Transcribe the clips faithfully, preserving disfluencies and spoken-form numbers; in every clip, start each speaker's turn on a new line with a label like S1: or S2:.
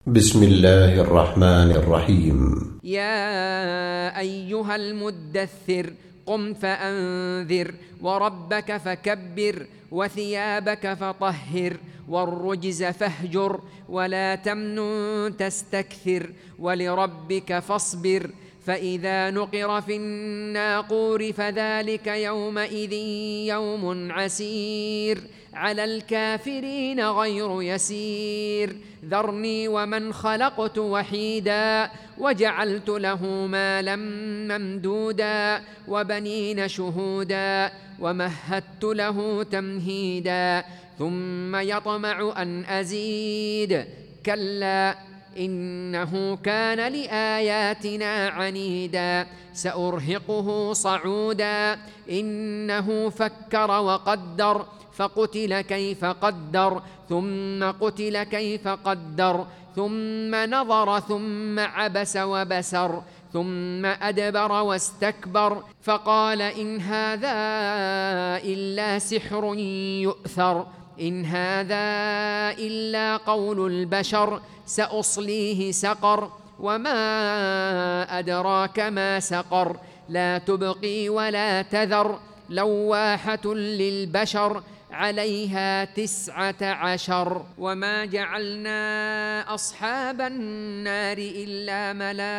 S1: بسم الله الرحمن الرحيم.
S2: يا أيها المدثر قم فأنذر وربك فكبر وثيابك فطهر والرجز فاهجر ولا تمنن تستكثر ولربك فاصبر فإذا نقر في الناقور فذلك يومئذ يوم عسير على الكافرين غير يسير ذرني ومن خلقت وحيدا وجعلت له مالا ممدودا وبنين شهودا ومهدت له تمهيدا ثم يطمع أن أزيد كلا إنه كان لآياتنا عنيدا سأرهقه صعودا إنه فكر وقدر فقتل كيف قدر ثم قتل كيف قدر ثم نظر ثم عبس وبسر ثم أدبر واستكبر فقال إن هذا إلا سحر يؤثر إن هذا إلا قول البشر سأصليه سقر وما أدراك ما سقر لا تبقي ولا تذر لواحة للبشر عليها تسعة عشر وما جعلنا أصحاب النار إلا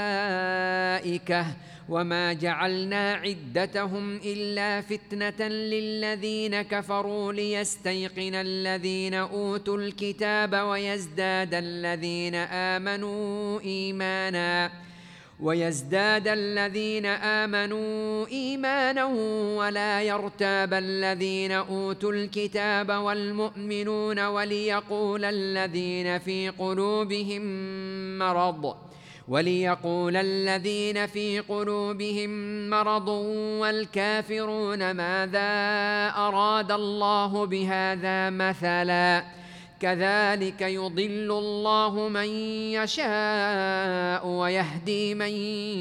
S2: ملائكة وما جعلنا عدتهم إلا فتنة للذين كفروا ليستيقن الذين أوتوا الكتاب ويزداد الذين آمنوا إيمانا ويزداد الذين آمنوا إيمانا ولا يرتاب الذين أوتوا الكتاب والمؤمنون وليقول الذين في قلوبهم مرض وليقول الذين في قلوبهم مرض والكافرون ماذا أراد الله بهذا مثلا كذلك يضل الله من يشاء ويهدي من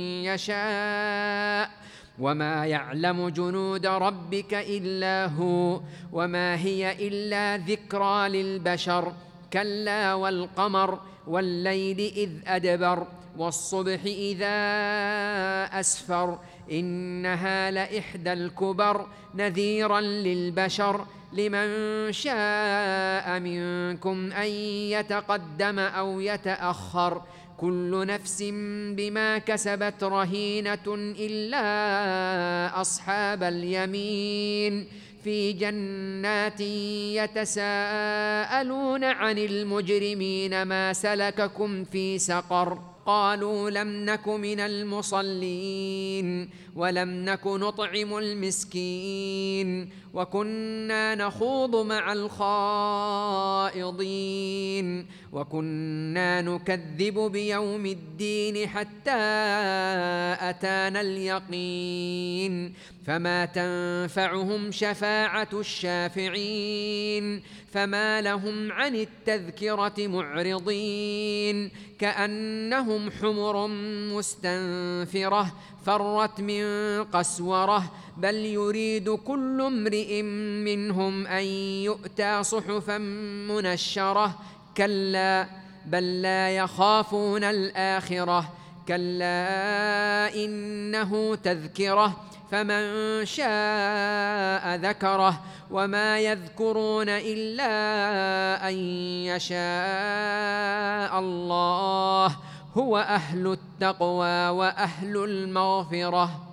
S2: يشاء وما يعلم جنود ربك إلا هو وما هي إلا ذكرى للبشر كلا والقمر والليل إذ أدبر والصبح إذا أسفر إنها لإحدى الكبر نذيرا للبشر لمن شاء منكم أن يتقدم أو يتأخر كل نفس بما كسبت رهينة إلا أصحاب اليمين في جنات يتساءلون عن المجرمين ما سلككم في سقر قالوا لم نك من المصلين ولم نك نطعم المسكين وكنا نخوض مع الخائضين وكنا نكذب بيوم الدين حتى أتانا اليقين فما تنفعهم شفاعة الشافعين فما لهم عن التذكرة معرضين كأنهم حمر مستنفرة فرت من قسورة بل يريد كل امرئ منهم أن يؤتى صحفا منشرة كلا بل لا يخافون الآخرة كلا إنه تذكرة فمن شاء ذكره وما يذكرون إلا أن يشاء الله هو أهل التقوى وأهل المغفرة.